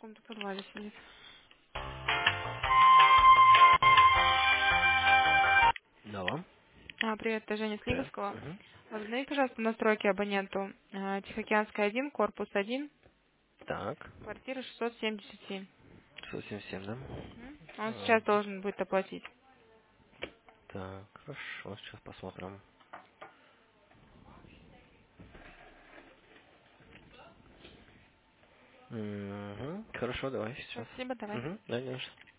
каком-то подвале сидит. Да. Привет, это Женя с Привет. Лиговского. Угу. Возобнови, пожалуйста, настройки абоненту. Тихоокеанская 1, корпус 1, Так. квартира 677. 677, да? Он А, сейчас должен будет оплатить. так, хорошо, сейчас посмотрим. Угу. Хорошо, давай сейчас. Спасибо, давай. Угу. Да, конечно.